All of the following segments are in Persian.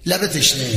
لب تشنه.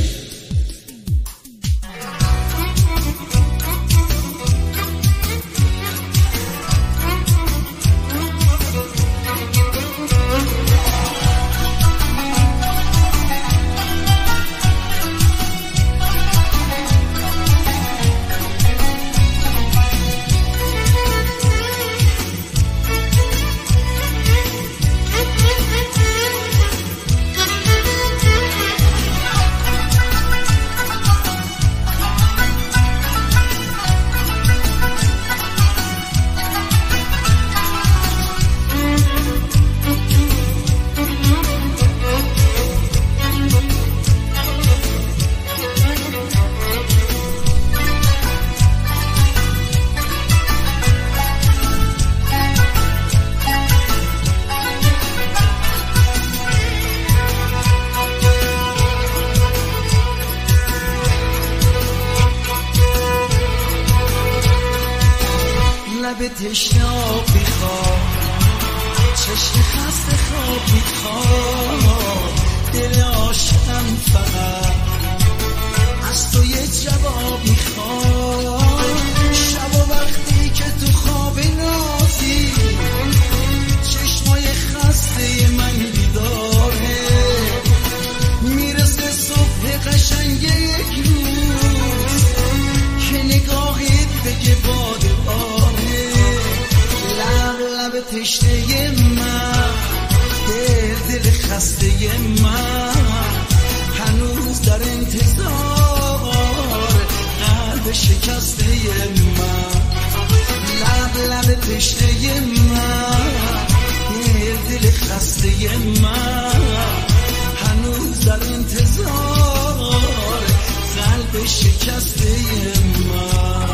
لب تشنه آب میخواد، چشم خسته خواب میخواد، دل عاشقم فقط از تو یه جواب میخواد. شب و وقتی که تو خواب نازی، چشمای خسته من بیداره، میرسه صبح قشنگ یک روز که نگاهت بگه باده تشنه من، دل خسته من هنوز در انتظار قلب شکسته من. لب تشنه من، دل خسته من هنوز در انتظار قلب شکسته من.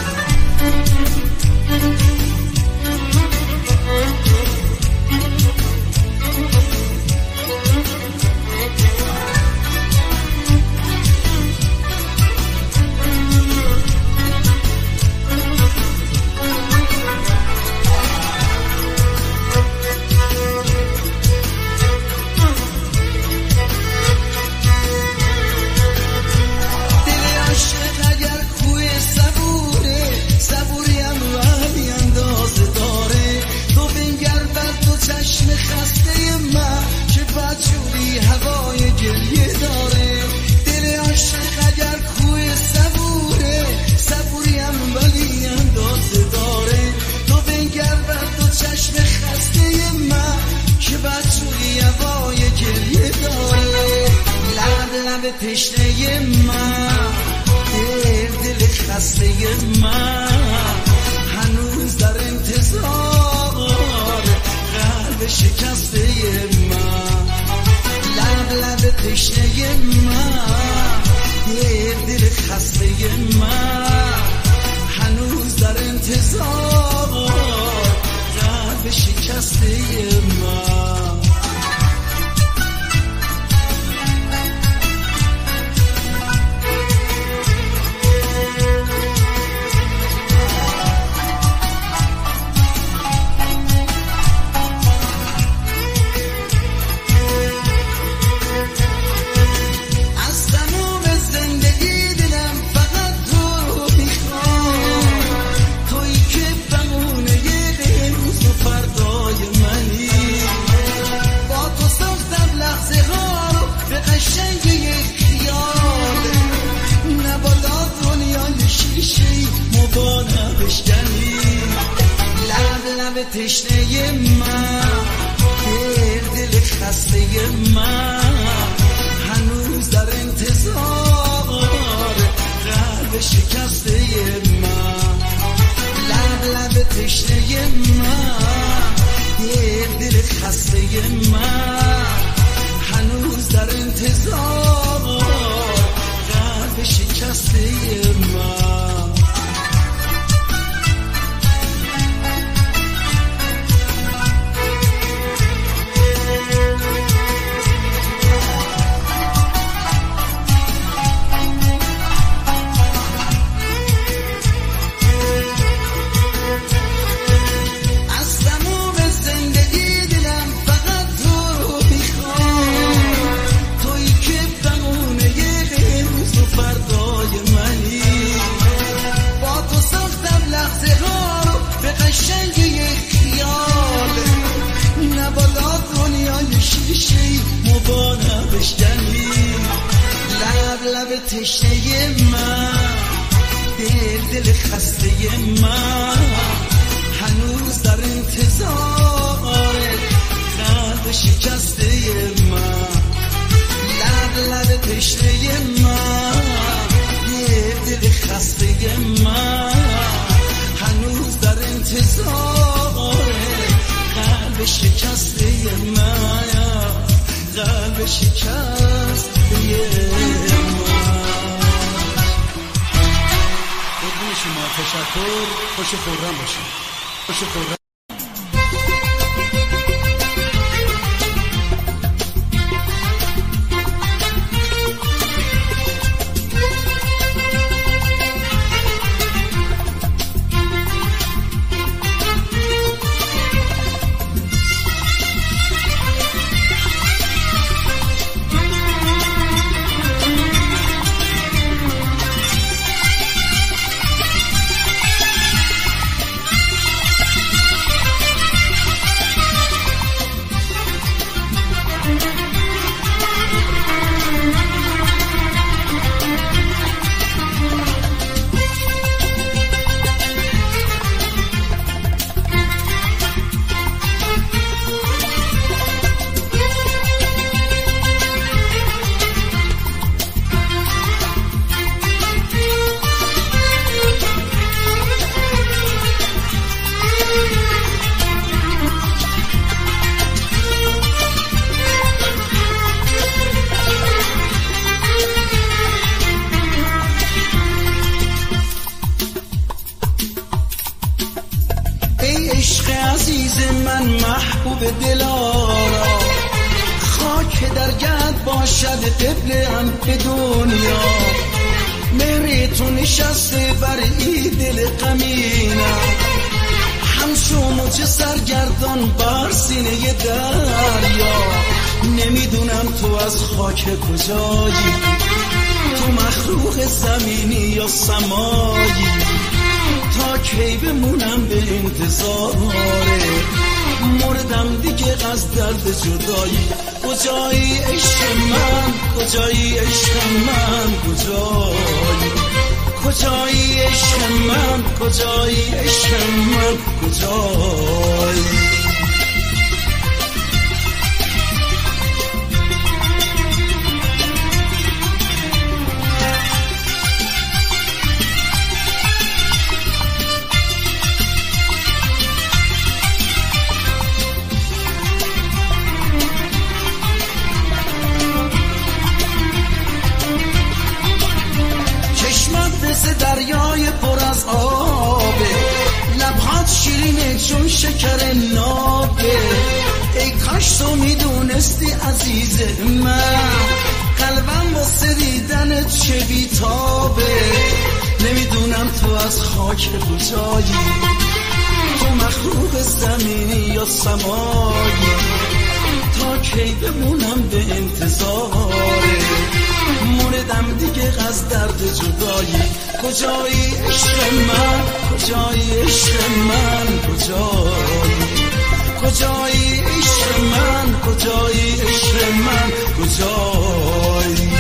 تشنه من، دل خسته من هنوز در انتظار قلب شکسته من. لب تشنه من، دل خسته من هنوز در انتظار قلب شکسته من. تشنه من، دل خسته من هنوز در انتظار قلب شکسته من. لب تشنه من، دل خسته من هنوز در انتظار قلب شکسته من. لب تشنه من، دل خسته من هنوز در انتظار قلب شکسته من. لب تشنه من، دل خسته من هنوز در انتظار قلب شکسته من، قلب شکسته من. قربون شما، تشکر. خوش خورم باشید. خوش خورم. عشق عزیز من، محبوب دلارا، خاک در گرد باشد قبله‌ام به دنیا. مهر تو نشسته بر این دل غمینم، همچو موج سرگردان بر سینه دریا. نمیدونم تو از خاک کجایی، تو مخلوق زمینی یا سمایی، تا کی بمونم به انتظاره. مردم دیگه از درد جدایی. کجایی عشق من، کجایی عشق من، کجایی؟ کجایی عشق من، کجایی عشق من، کجایی؟ مثل دریای پر از آبه، لبهات شیرینه چون شکر نابه. ای کاش تو میدونستی عزیز من، قلبم واسه دیدنت چه بیتابه. نمیدونم تو از خاک کجایی، تو مخلوق زمینی یا سمایی، تا کی بمونم به انتظاره. مردم دیگه از درد جدایی. کجایی عشق من، کجایی عشق من، کجایی؟ کجایی عشق من، کجایی عشق من، کجایی؟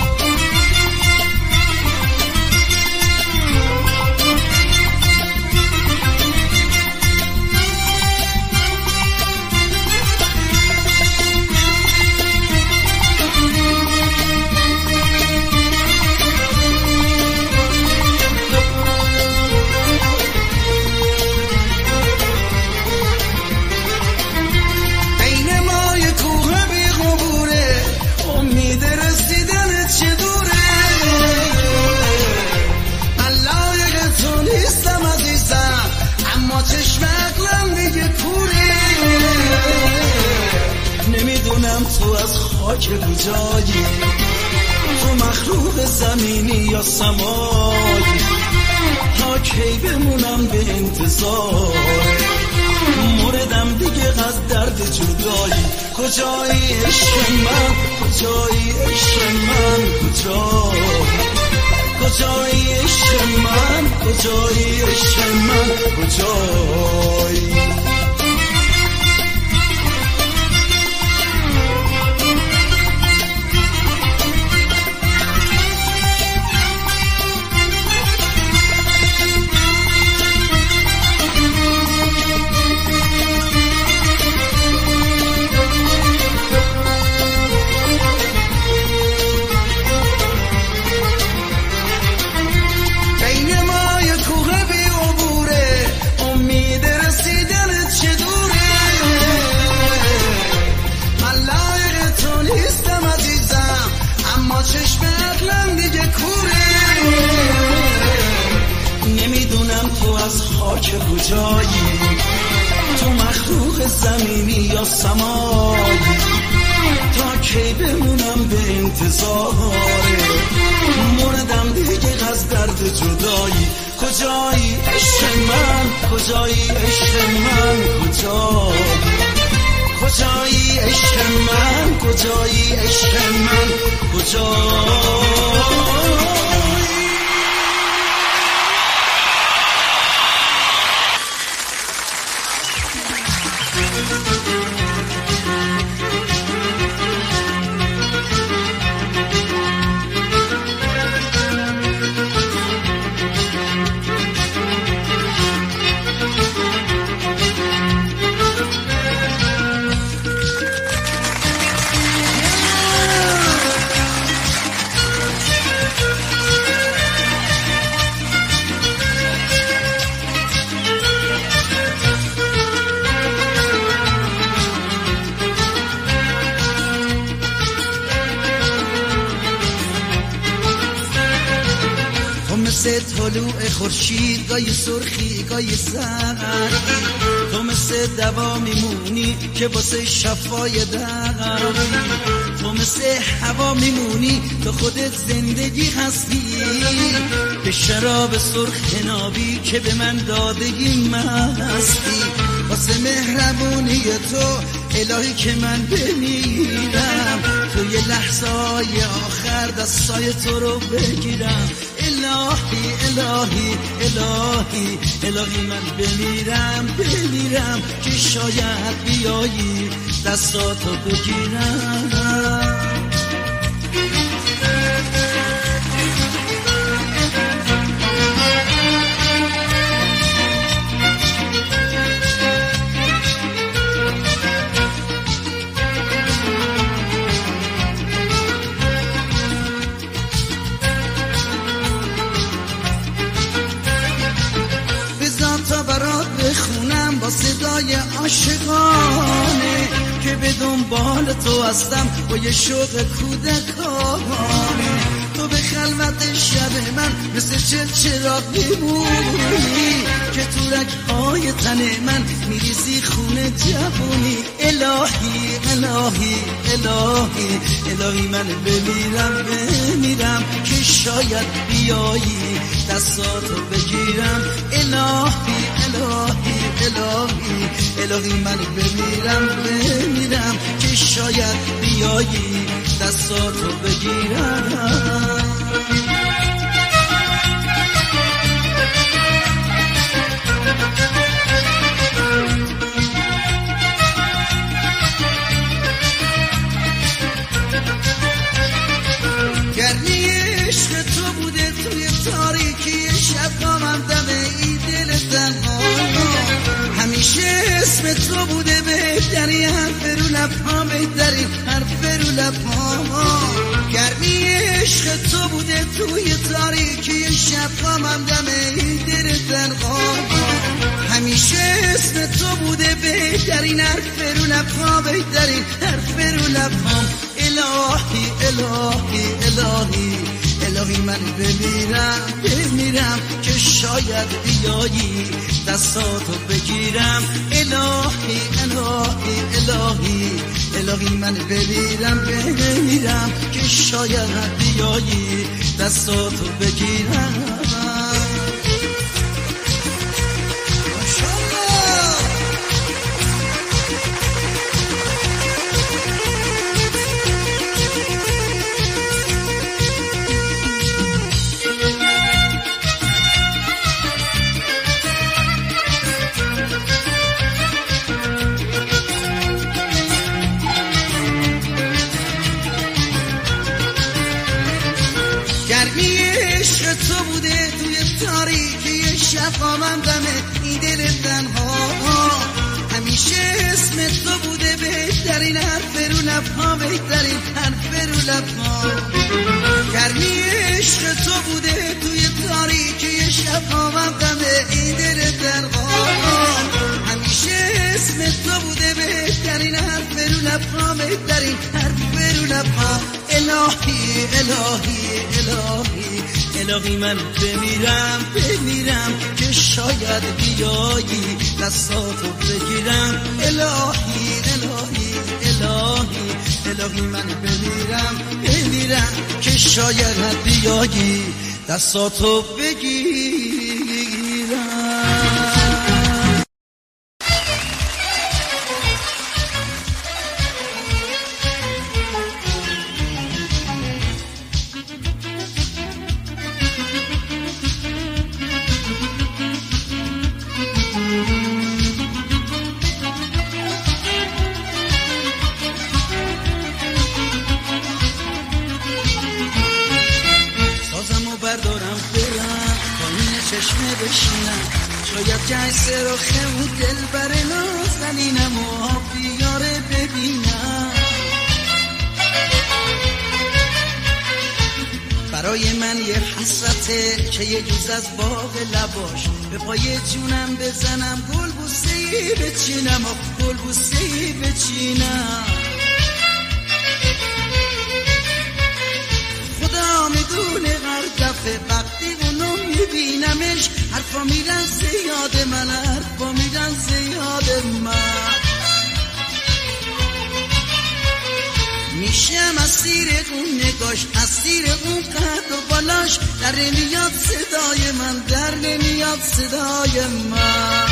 تو از خاک کجایی، تو مخلوق زمینی یا سمایی، تا کی بمونم به انتظار. مردم دیگه از درد جدایی. کجایی عشق من، کجایی عشق من، کجایی؟ کجایی عشق من، کجایی عشق من، کجایی؟ اما چشم عقلم دیگه کوره. نمیدونم تو از خاک کجایی، تو مخلوق زمینی یا سمایی، تا کی بمونم به انتظاره. مردم دیگه از درد جدایی. کجایی عشق من، کجایی عشق من، کجایی عشق من، کجایی عشق من، کجایی. مثل طلوع خورشید، گاهی سرخی گاهی زردی، تو مثل دوا میمونی که واسه شفای دردی، تو مثل هوا میمونی تو خودت زندگی هستی، به شراب سرخ نابی که به من دادگی مستی. واسه مهربونی تو الهی که من بمیرم، توی لحظه‌های آخر دستای تو رو بگیرم. الهی الهی الهی الهی من بمیرم که شاید بیایی دستاتو بگیرم. تا برات بخونم با صدای عاشقانه که به دنبال تو هستم با یه شوق کودکانه. تو به خلوت شب من مثل چراغ میمونی که تو رگ‌های تن من میریزی خون جوونی. الهی الهی الهی الهی من بمیرم که شاید بیایی دستاتو بگیرم. الهی الهی الهی الهی من بمیرم که شاید بیایی دستاتو بگیرم. گرمی عشق تو بوده توی تاریکی شب قامم دمه ای دل تنها، همیشه اسم تو بوده بهتری، حرف رو لبها بهتری، حرف رو لبها. گرمی عشق تو بوده توی تاریکی شب قامم دمه ای دل تنها، همیشه اسم تو بوده بهترین، حرف رو لبها بهترین، حرف رو لبها. الهی الهی الهی الهی من بمیرم که شاید بیایی دستاتو بگیرم. الهی الهی الهی الهی من بمیرم که شاید بیایی دستاتو بگیرم. گرمی عشق تو بوده توی تاریکی شفامم دمه ای دل تنها، همیشه اسم تو بوده بهترین، حرف رو لبها بهترین، حرف رو لبها. گرمی عشق تو بوده توی تاریکی شفامم دمه ای دل تنها، همیشه اسم تو بوده بهترین، حرف رو لبها بهترین، حرف رو لبها. الهی الهی الهی الهی من بمیرم که شاید بیایی دستاتو بگیرم الهی الهی الهی الهی من بمیرم که شاید بیایی دستاتو بگیرم. بردارم برم پایین چشمه بشینم شاید جیسه رو خمو دل بر نازنینم و بیاره ببینم برای من یه حسرته که یه جوز از باغ لباش به پای جونم بزنم گل بوسه‌ای بچینم و گل بوسه‌ای بچینم خدا میدونه هر دفعه وقتی اونو میبینمش حرفا میرن زیاد من میشم اسیر اون نگاش اسیر اون قد و بالاش در نمیاد صدای من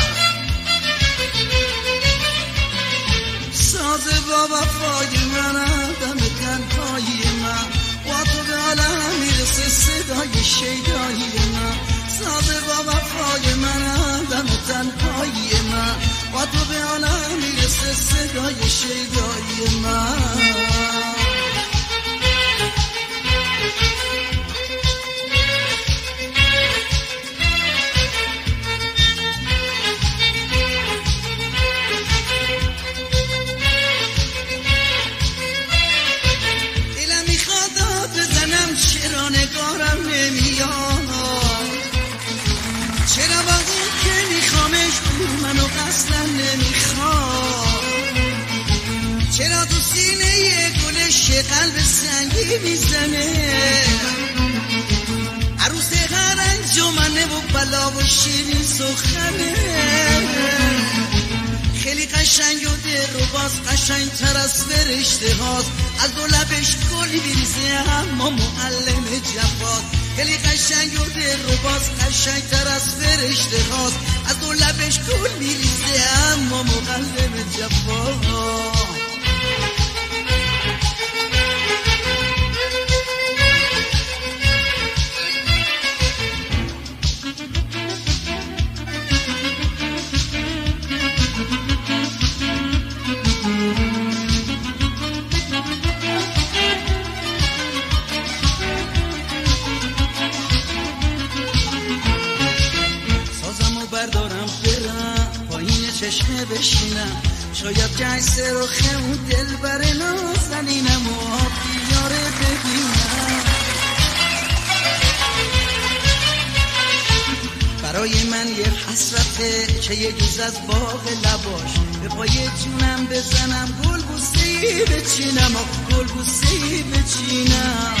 ساز با وفای من آدم تنهایی من با تو به عالم میرسه صدای شیدایی من ساز با وفای من آدم تنهایی من با تو به عالم میرسه صدای شیدایی من نگارم نمیاد چرا با اون که میخوامش اون منو اصلا نمیخواد چرا تو سینه یه گلش قلب سنگی میزنه عروس هر انجمنه و بلا و شیرین سخنه خیلی قشنگ و دل رو باز قشنگ تر از فرشته هاست از دو لبش گل میریزه اما معلم جفاست خیلی قشنگ و دل رو باز قشنگ تر از فرشته هاست از دو لبش گل میریزه اما معلم جفاست بردارم برم پایین چشمه بشینم شاید جیسه رو خمو دل بر نازنینم و بیاره ببینم برای من یه حسرته که یه جوز از باغ لباش به پای جونم بزنم گل بوسه‌ای بچینم و گل بوسه‌ای بچینم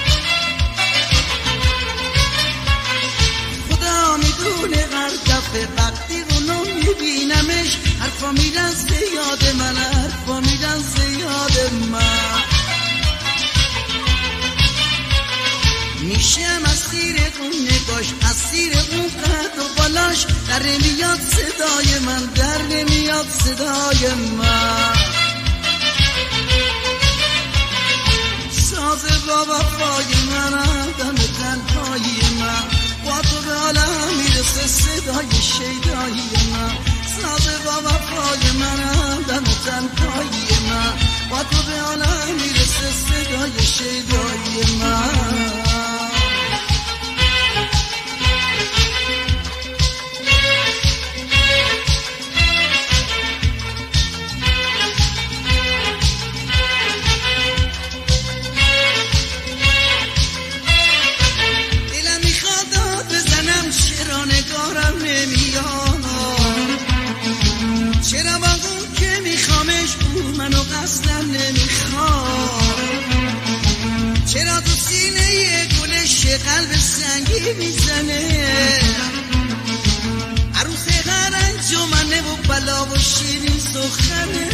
خدا میدونه هر دفعه وقتی اونو میبینمش حرفا میرن زیاد من میشم اسیر اون نگاش اسیر اون قد و بالاش در نمیاد صدای من ساز با وفای من آدم تنهایی من با تو به عالم میرسه صدای شیدایی من ساز با وفای من آدم تنهایی من با تو به عالم میرسه صدای شیدایی من سینه گلش قلب سنگی میزنه عروس هر انجمنه و بلا و شیرین سخنه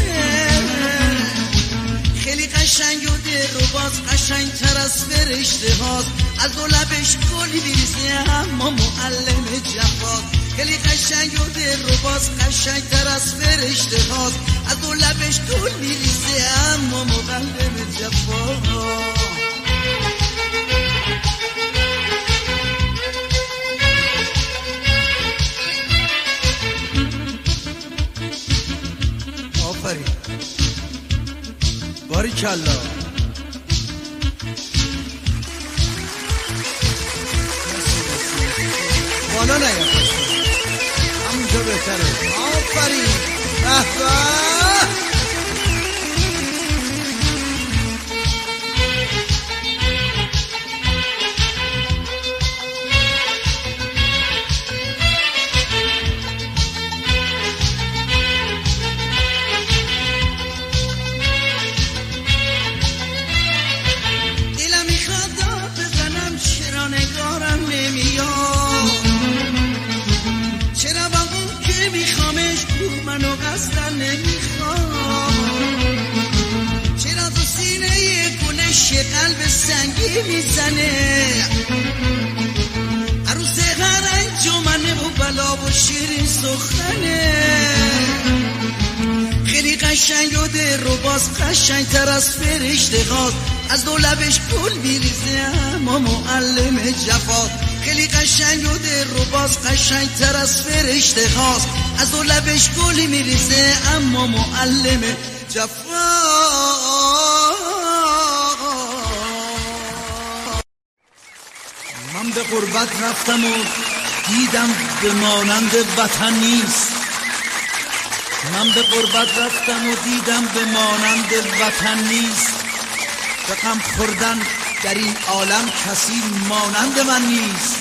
خیلی قشنگ و در و باز قشنگ تر از فرشته هاست از دو لبش گلی میریزه اما معلم جفاست خیلی قشنگ و در و باز قشنگ تر از فرشته هاست از دو لبش گل میریزه اما معلم جفاست آفرین باریکالله بالا نیا همونجا بهتره آفرین به منو قصدن نمیخوام چرا تو سینه گلش قلب سنگی میزنه عروس هر انجمنه و بلا و شیرین سخنه خیلی قشنگ و در و باز قشنگ تر از فرشته هاست از دو لبش گل میریزه اما معلم جفاست خیلی قشنگ و در و باز قشنگ تر از فرشته هاست از دو لبش گلی میریزه اما معلم جفاست من به غربت رفتم و دیدم به مانند وطن نیست من به غربت رفتم و دیدم به مانند وطن نیست به غم خوردن در این عالم کسی مانند من نیست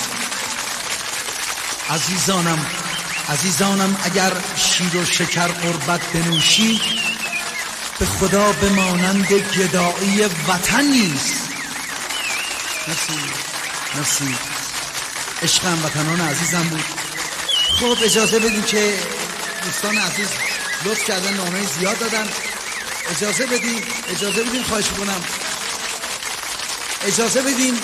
عزیزانم اگر شیر و شکر غربت بنوشی به خدا به مانند گدایی وطن نیست مرسی عشقم وطنان عزیزم بود خب اجازه بدین که دوستان عزیز لطف کردن نامه زیاد دادن اجازه بدین خواهش کنم اجازه بدین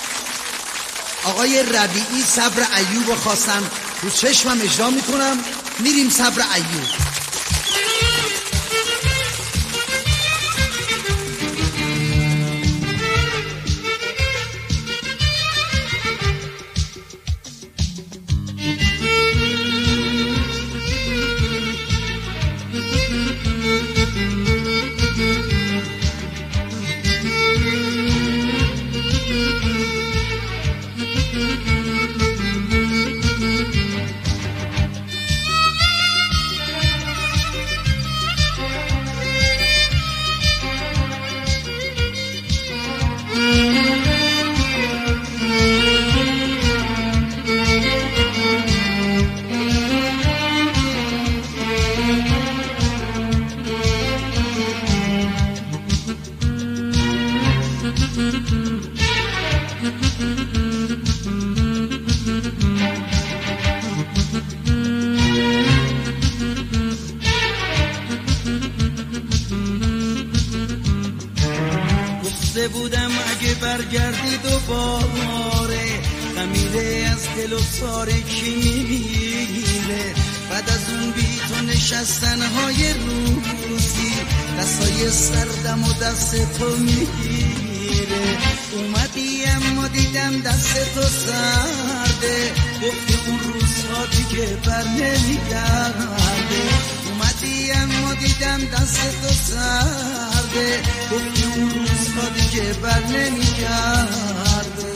آقای ربیعی صبر ایوب رو خواستن رو چشمم اجرا میکنم میریم صبر ایوب بودم اگه برگردی دوباره خمیره از دل و ساره کی میمیره بعد از اون بی تو نشستنهای روزی دستای سردم و دست تو میگیره اومدی اما دیدم دست تو سرده گفتی اون روزها دیگه بر نمیگرده اومدی اما دیدم دست تو سرده گفتی اون روزها دیگه بر نمیگرده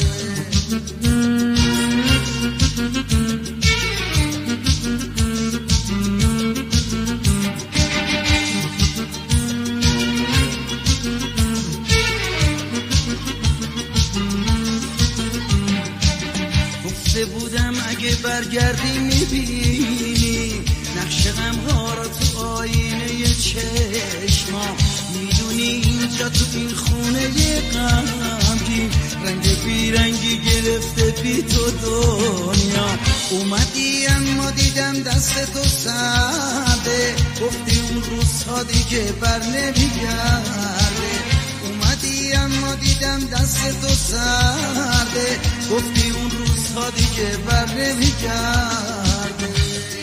گفته بودم اگه برگردی میبینی نقش غم‌ها را تو آینه چشما میدونی اینجا تو این خونه غمگین رنگ بیرنگی گرفته بی تو دنیا. اومدی اما دیدم دست تو سرده، گفتی اون روزها دیگه بر نمیگرده. اومدی اما دیدم دست تو سرده، گفتی اون روزها دیگه بر نمیگرده.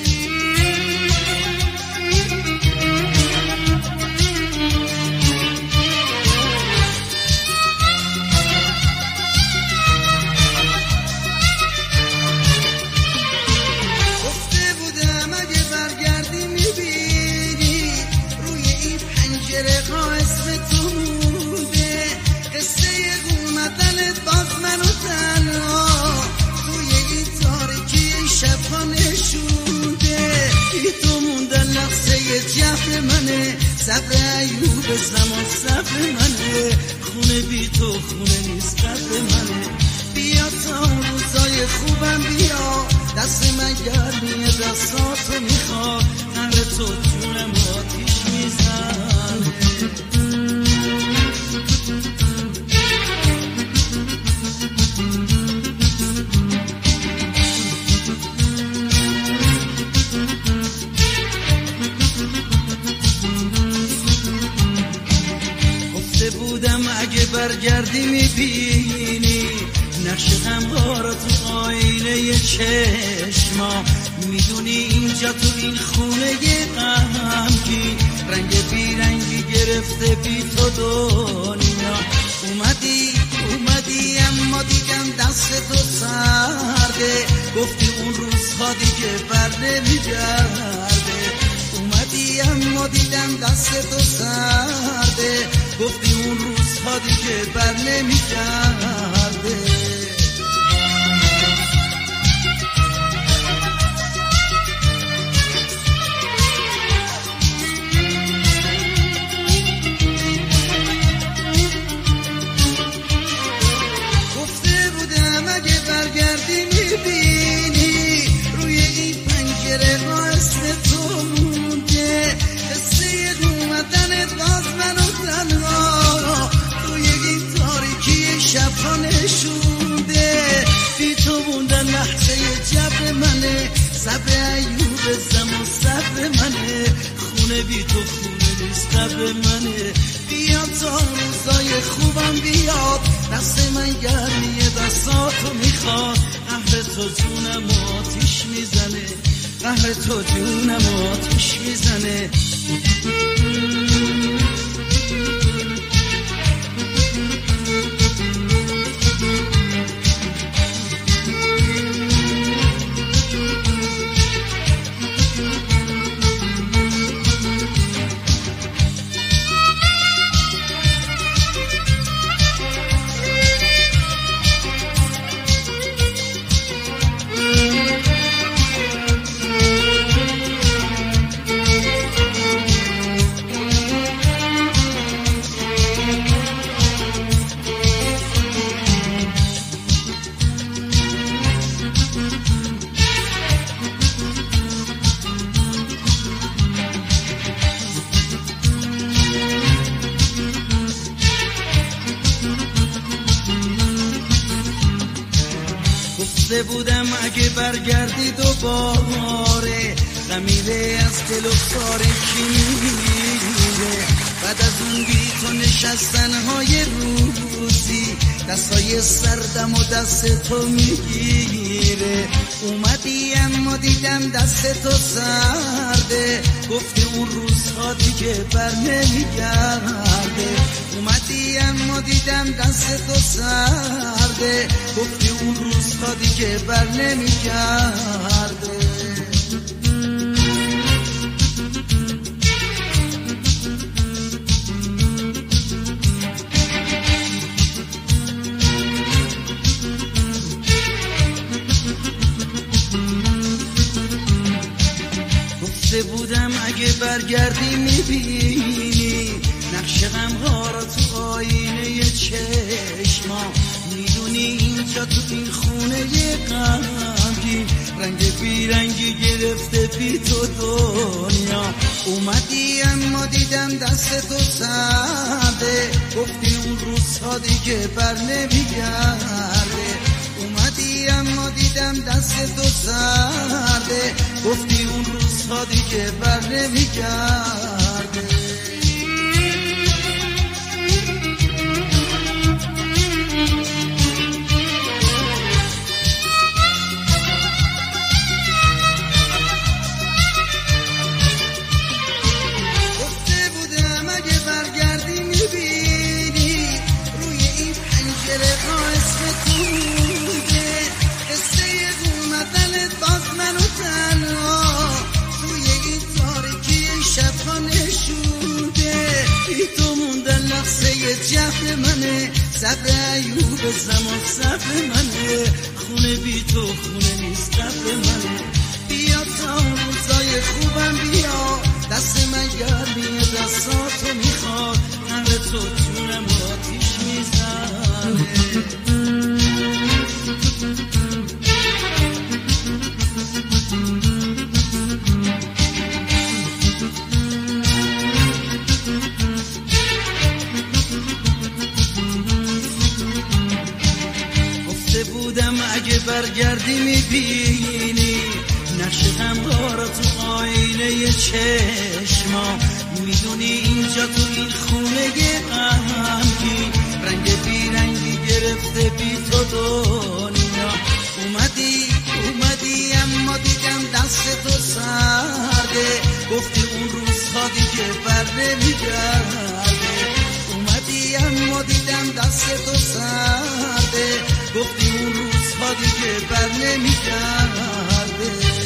صبر ایوب زمان صبر منه، خونه بی تو خونه نیست قبر منه. بیا تا روزای خوبم بیا، دست من گرمیه دستاتو میخواد، قهر تو جونم آتیش میزنه. بودم اگه برگردی میبینی نقش غم‌ها تو آینه چشما. میدونی اینجا تو این خونه غمگین رنگ بیرنگی گرفته بی تو دنیا. اومدی اما دیدم دست تو سرده، گفتی اون روزها دیگه بر نمیگرده. اومدی اما دیدم دست تو سرده، گفتی اون روزها دیگه بر نمیگرده. گفته بودم اگه برگردی میبینی روی این پنجره ها اسم تو مونده، قصه اومدنت باز منو تنها توی این تاریکی شبها نشونده. بی تو موندن لحظه جبر منه، صبر ایوب زمان صبر منه، خونه بی تو خونه نیست قبر منه. بیا تا روزای خوبم بیاد، دست من گرمیه دستاتو میخواد، قهر تو جونم آتیش میزنه، قهر تو جونم آتیش میزنه. گفته بودم اگه برگردی دوباره، خمیره از دل و ساره کی میره. بعد از اون بی تو نشستنهای روزی، دستای سردم و دست تو میگیره. اومدی اما دیدم دست تو سرده، گفتی اون روزها دیگه بر نمیگرده. اومدی اما دیدم دست تو سرده، گفتی اون روزها دیگه بر نمیگرده. گفته بودم اگه برگردی میبینی نقش غم‌ها را تو آینه چشما. میدونی اینجا تو این خونه غمگین رنگ بیرنگی گرفته بی تو دنیا. اومدی اما دیدم دست تو سرده، گفتی اون روزها دیگه بر نمیگرده. اومدی اما دیدم دست تو سرده، گفتی اون روزها دیگه بر نمیگرده. جفت منه صبر ایوب زمان صبر منه، خونه بی تو خونه نیست قبر منه. بیا تا اون روزای خوبم بیا، دست من گرمی دستاتو میخواد، قهر تو جونم آتیش میزنه. اگه برگردی میبینی نقش هموار تو آینه چشما، میدونی اینجا تو این خونه غمگین رنگ بیرنگی گرفته بی تو دنیا. اومدی اما دیدم دست تو سرده، گفتی اون روزها دیگه بر نمیگرده. اومدی اما دیدم دست تو سرده، گفتی اون روزها دیگه بر نمیگرده.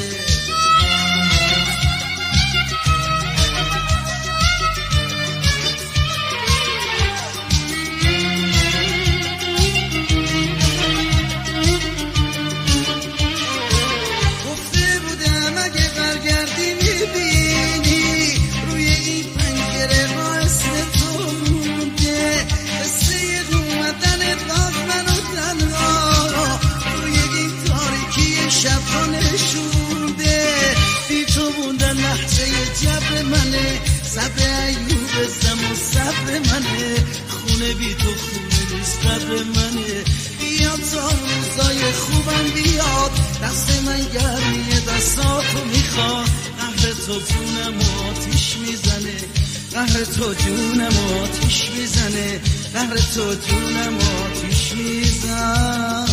گفته بودم اگه برگردی میبینی روی این پنجره ها اسم تو مونده، قصه اومدن باز منو تنها روی این تاریکی شب نشونده. بی تو موندن لحظه جبر منه، صبر ایوب زمان صبر منه، خونه بی تو خونه نیست قبر منه. بیا تا روزای خوبم بیاد، دست من گرمی دستاتو میخواد، قهر تو جونم آتیش میزنه، قهر تو جونم آتیش میزنه، قهر تو جونم آتیش میزنه.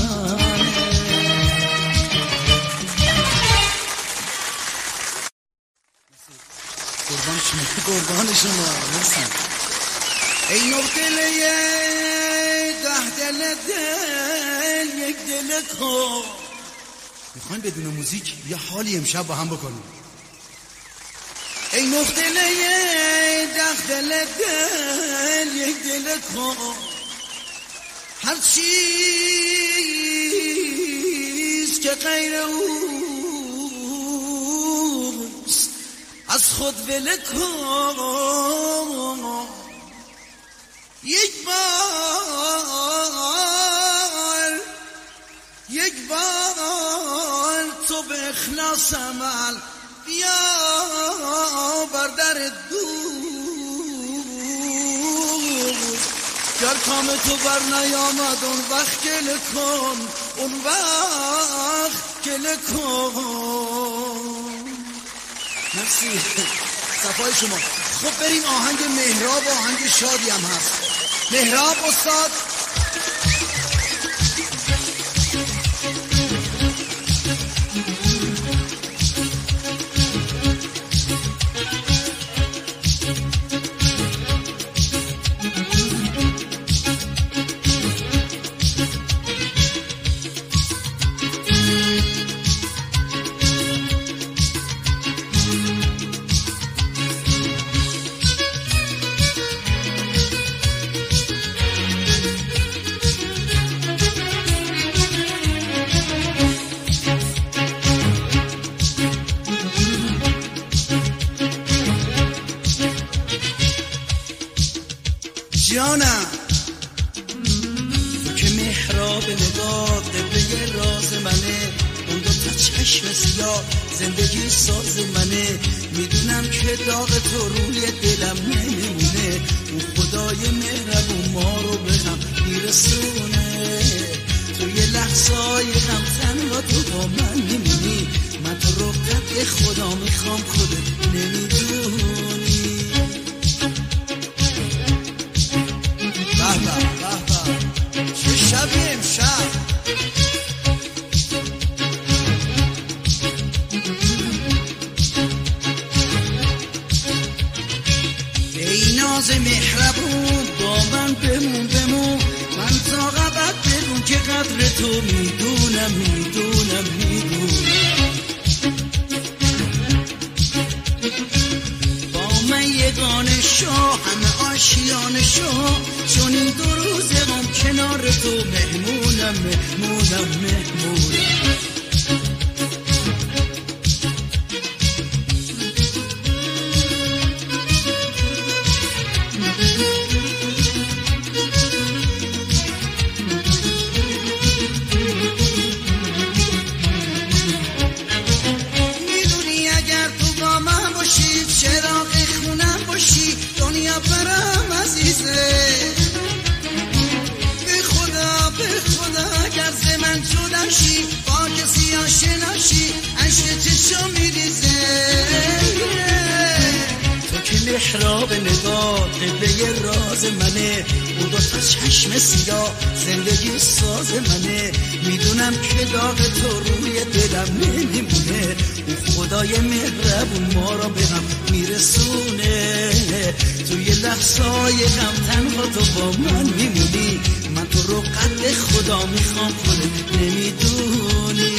قربان شما هستم. ای نو دل دل یک دل کن. میخواین بدون موزیک یه حالی امشب با هم بکنیم. ای نو دل یک دل کن، هر چیز که غیر اوست از خود ول کن. یک بار تو به اخلاص عمل بیا بر در دور، گر کام تو بر نیامد اون وقت گله کن، اون وقت گله کن. مرسی، صفای شما. خب بریم آهنگ مهراب، آهنگ شادی هم هست. مهراب استاد. چشم سیاه زندگی ساز منه. میدونم که داغ تو روی دلم نمیمونه. اون خدای مهربون ما رو به هم میرسونه. توی لحظه‌های غم تنها تو با من میمونی. من تو رو قد خدا میخوام خودت نمیدونی. به به به به چه شبی امشب. ای ناز مهربون با من بمون بمون. من تا ابد بدون که قدر تو میدونم میدونم میدونم. با من یگانه شو همه آشیانه شو. چون این دو روزم کنار تو مهمونم مهمونم مهمونم. دنیا برام عزیزه. به خدا اگر ز من جدا شی با کسی آشنا شی عشق چشم میریزه. تو که محراب نگاه قبله راز منه. اون دو تا چشم سیاه زندگی ساز منه. میدونم که داغ تو روی دلم نمیمونه. اون خدای مهربون ما را به هم میرسونه. توی لحظه‌های غم تنها تو با من میمونی. من تو رو قد خدا میخوام خودت نمیدونی.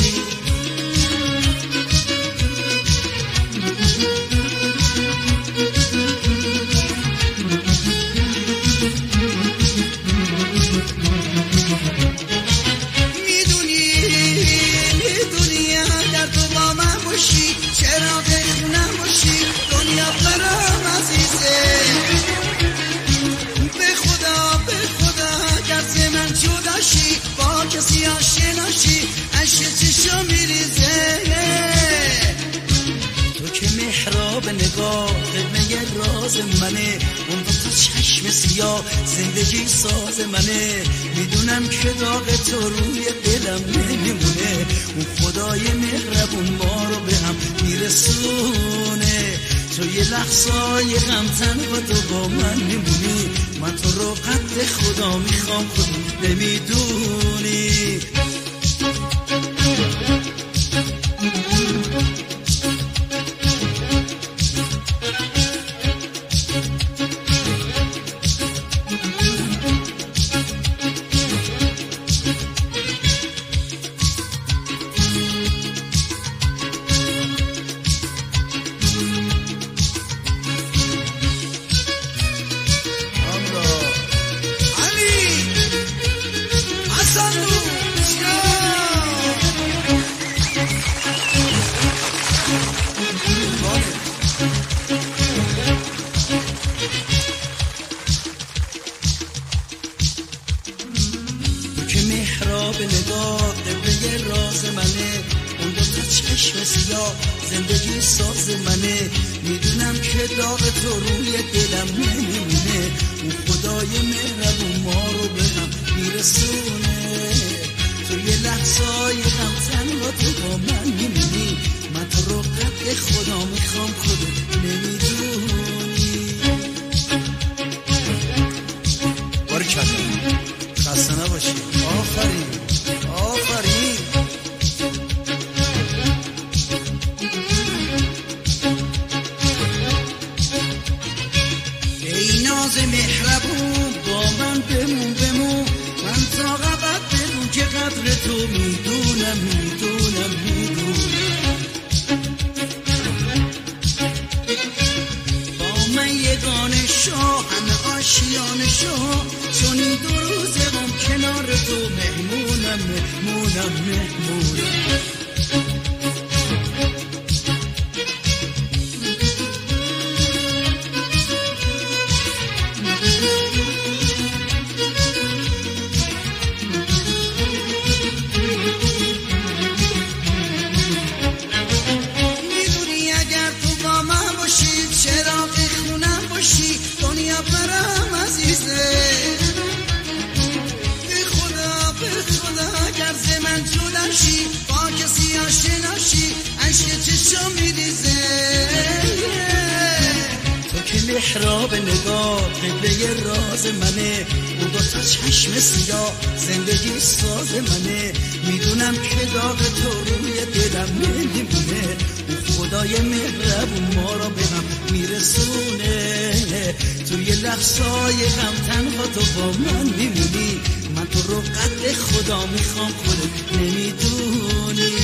میدونی اگر تو با من باشی چراغ خونم باشی دنیا برام عزیزه. به خدا اگر ز من جدا شی با کسی آشنا شی عشق چشم میریزه. تو که محراب نگاه قدمه راز منه. اون دو تا چشم سیاه زندگی ساز منه. میدونم که داغ تو روی دلم نمیمونه. اون خدای مهربون ما رو به هم میرسونه. توی لحظه‌های غم تنها تو با من میمونی. من تو رو قد خدا میخوام خودت نمیدونی. به نگاه قبله راز منه. اون دو تا چشم سیاه زندگی ساز منه. میدونم که داغ تو روی دلم نمیمونه. اون خدای مهربون ما رو به هم میرسونه. توی لحظه‌های غم تنها تو با من میمونی. من تو رو قد خدا میخوام خودت نمیدونی. بارکلا خسته نباشی. آفرین آفرین. ای ناز مهربون با من بمون بمون. من تا ابد بدون که قدر تو میدونم میدونم میدونم. با من یگانه شو همه آشیانه شو. چون این دو روزم کنار تو مهمونم مهمونم مهمونم. چشم میریزه تو که محراب نگاه قبله راز منه اون با تا چشم سیاه زندگی ساز منه میدونم که داغ تو روی دلم نمیمونه اون خدای مهربون ما را به هم میرسونه توی لحظای غم تنها تو با من میمونی من تو رو قد خدا میخوام خودت نمیدونی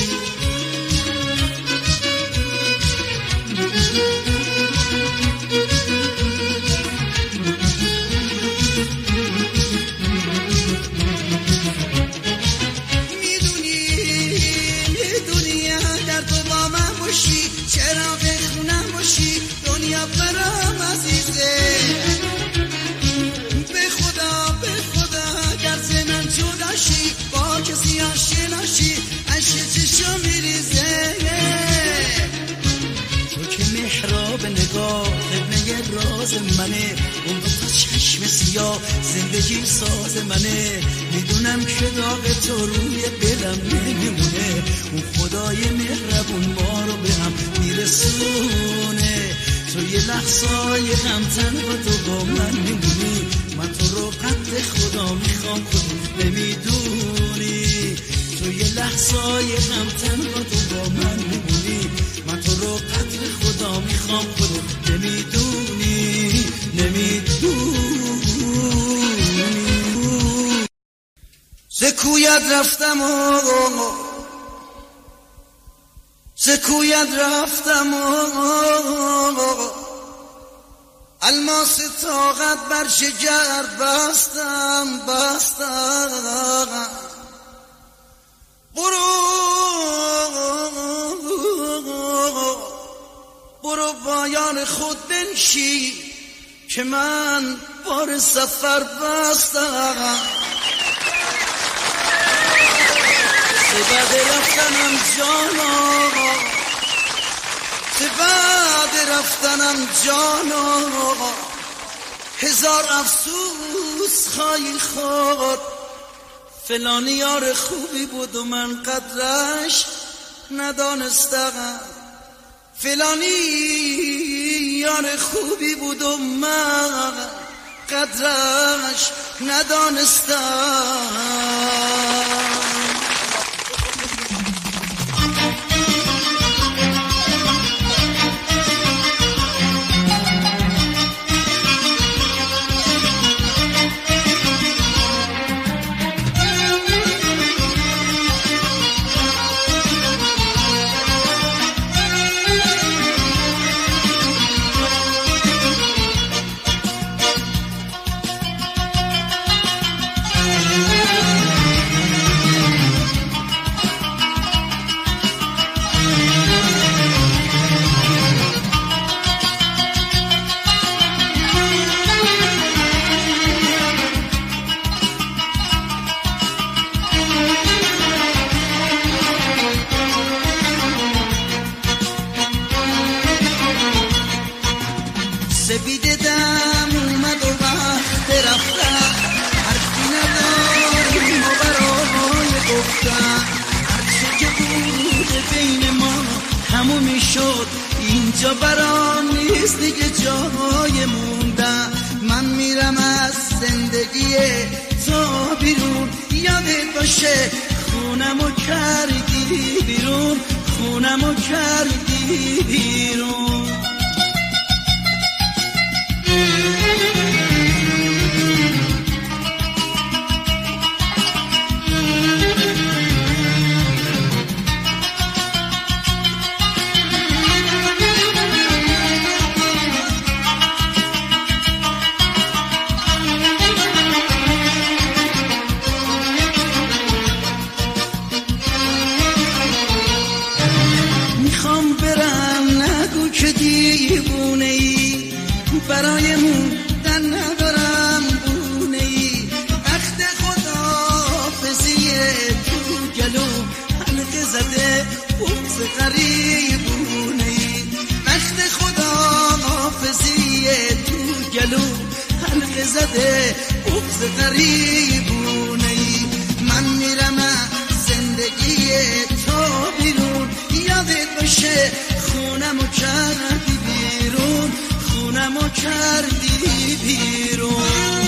میدونی اگر تو با من باشی چراغ خونم باشی دنیا برام عزیزه به خدا اگر زمن جداشی با کسی آشنا شی عشق چشم میریزه تو که محراب نگاه قبله راز منه اون تا چشم سیاه زندگی ساز منه میدونم که داغ تو روی دلم نمیمونه اون خدای مهربون ما رو به هم میرسونه توی لحظای غم تنها تو با من میمونی من تو رو قد خدا میخوام خودت نمیدونی توی لحظای غم تنها تو با من میمونی من تو رو قد خدا میخوام خودت نمیدونی سکویت رفتم الماس طاقت بر شجر بستم برو با یار خود بنشی که من بار سفر بستم بعد رفتنم جانا هزار افسوس خواهی خود فلانی یار خوبی بود و من قدرش ندانستم فلانی یار خوبی بود و من قدرش ندانستم سپیده دم اومد و وقت رفتن حرفی نداریم و برای گفتن هرچه که بود بین ما تمومی شد اینجا برام نیست دیگه جای موندن من میرم از زندگی تا بیرون یادت باشه خونمو کردی بیرون میخوام برم نگو که دیوونه ای برای موندن ندارم بونه ای وقت خداحافظیه تو گلو حلقه زده بغض غریبونه ای وقت خداحافظیه تو گلو حلقه زده بغض غریبونه ای من میرم زندگی تو بیرون یادت باشه خونمو کردی بیرون.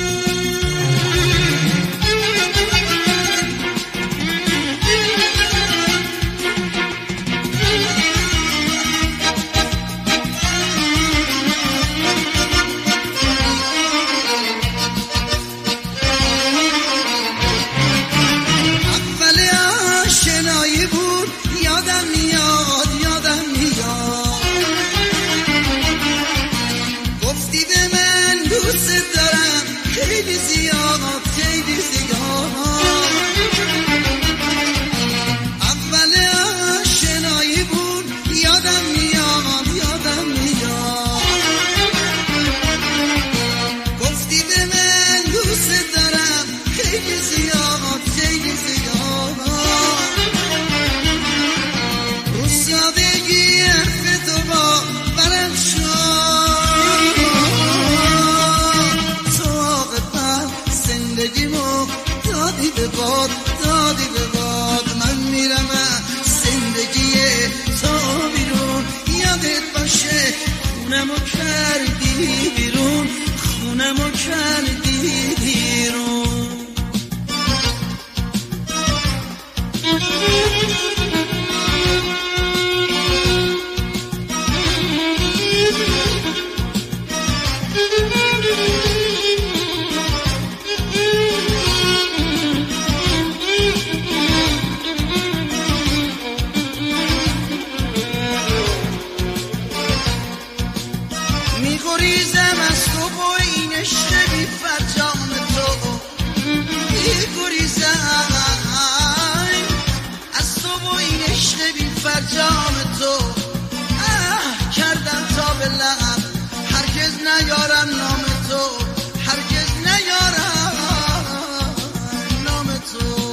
دادی به باد من میرم زندگی تو بیرون. یادت باشه خونمو کردی بیرون، خونمو کردی بیرون. میگریزم از تو با این عشق بی فرجام تو، میگریزم از تو با این عشق بی فرجام تو. کردم تا به لب هرگز نیارم نام تو، هرگز نیارم نام تو.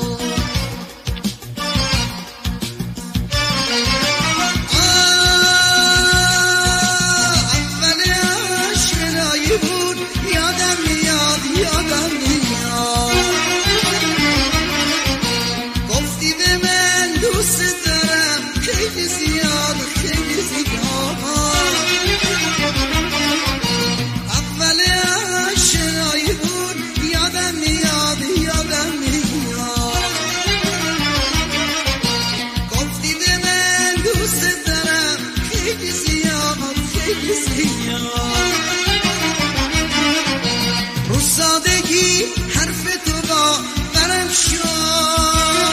گفتی به من دوست دارم خیلی زیاد، خیلی زیاد. اول آشنایی بود یادم میاد، یادم میاد. گفتی به من دوست دارم خیلی زیاد، خیلی زیاد. رو سادگی حرف تو با برم شد،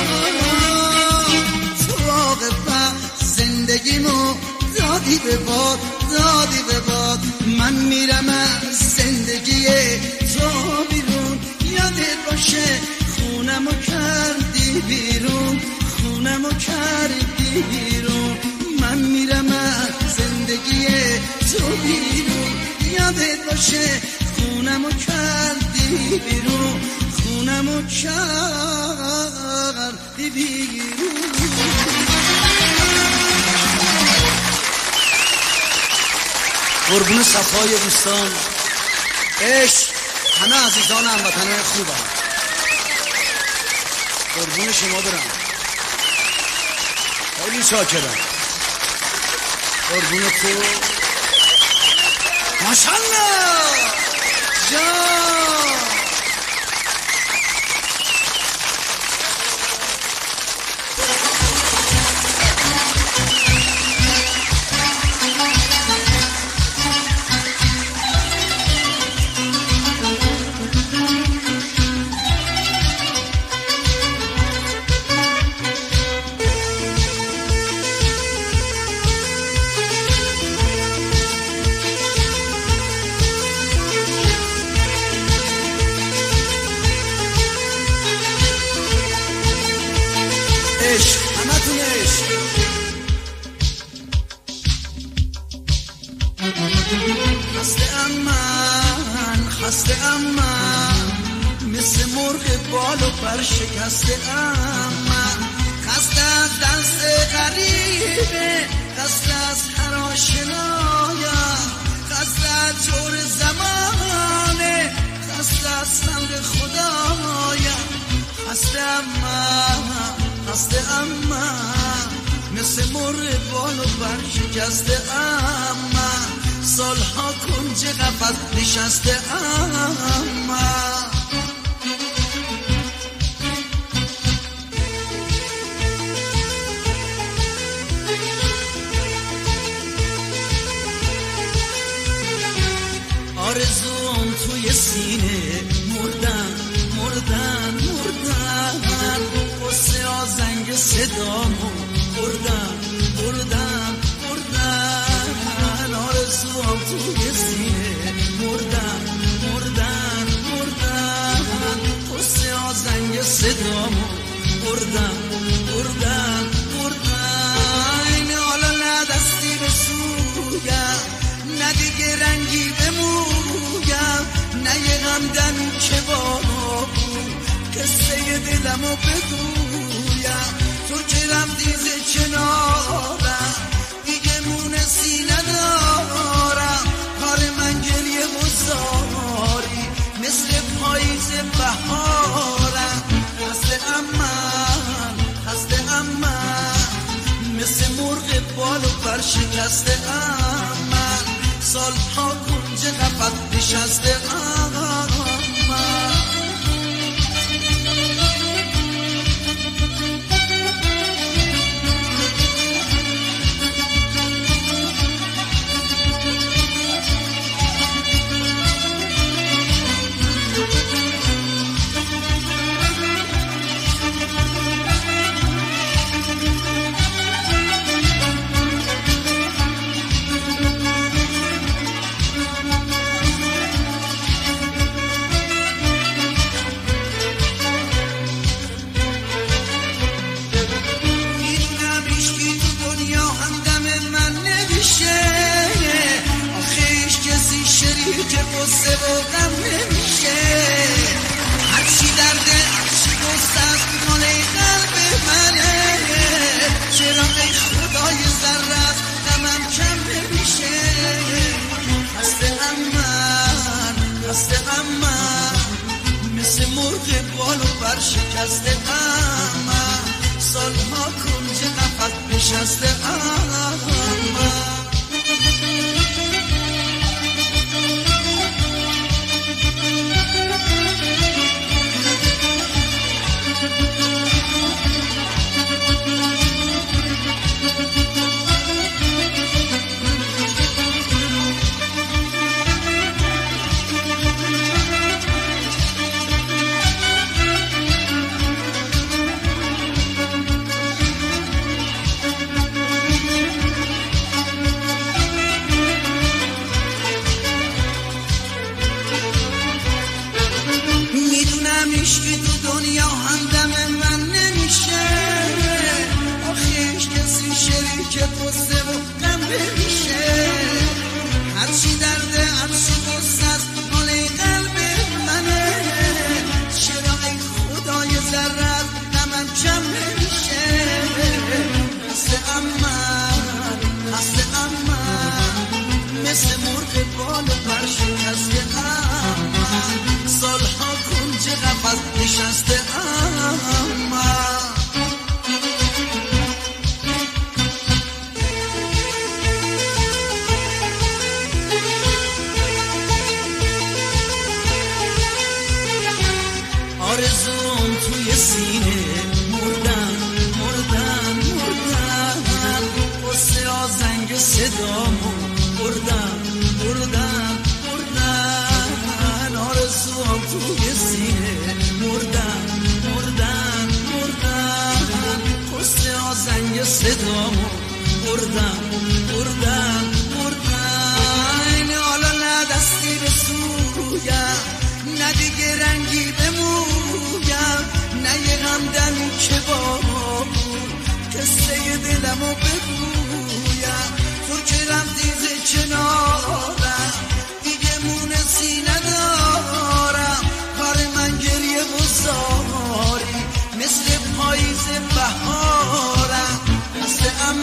تو واقعا زندگیمو دادی به باد، دادی به باد. من میرم از زندگی تو بیرون. یادت باشه خونمو کردی بیرون، خونمو کردی بیرون. من میرم از زندگی تو بیرون. یادت باشه خونمو کردی بیرون، خونمو کردی بیرون. قربون صفای دوستان، عشق همه عزیزان هموطنان خوبم. قربون شما برم، خیلی شاکرم. قربون تو، ماشالله جان. عشق همتون عشق. خسته من مثل مرغ بال و پر شکسته من. خسته از دست غریبه، خسته از هر آشنایم، خسته از جور زمانه، خسته از سمر خدایم. خسته اما مثل مرغ بال و پر شکسته اما. سالها کنج قفس نشسته اما آرزوم توی سینه مردن مردن مردن قصه آزنگ صدامو بردن بردن بردن آرزوم توی سینه مردن مردن مردن قصه آزنگ صدامو بردن بردن بردن حالا نه دستی به سویم نه دیگه رنگی به مویم نه یه غمدن که بابا قصه دلمو بگویم تو که رفتی ز کنارم دیگه مونسی ندارم کار من گریه و زاری مثل پاییز بهارم خسته من مثل مرغ بال و پر شکسته من سالها کنج قفس نشسته که قصه و غم نمیشه هرچی درده هرچی قصه است مال قلب منه چرا ای خدای ذره است غمم کم نمیشه خسته من مثل مرغ بال و پر شکسته من سالها کنج قفس نشسته عشقی تو دنیا همدم من نمیشه آخیش کسی شریک قصه و غم نمیشه هرچی درده هرچی قصه است مال قلب منه چرا ای خدای ذره غمم کم نمیشه خسته من مثل مرغ بال و پر شکسته سالها کنج قفس نشسته آرزوم توی سینه مردن مردن مردن قصه آزنگ صدامو بردن بردن بردن آرزوم توی سینه مردن مردن مردن قصه آزنگ صدامو بردن بردن بردن حالا نه دستی به سویم نه دیگه رنگی به مویم نه یه غمدن که بابا قصه دلمو بگویم تو که رفتی ز کنارم دیگه مونسی ندارم کار من گریه و زاری مثل پاییز بهارم خسته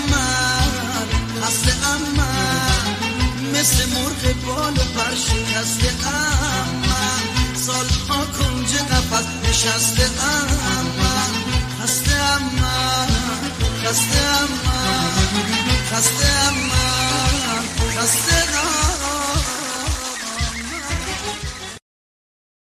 من مثل مرغ بال و پر شکسته من سالها کنج قفس نشسته من خسته من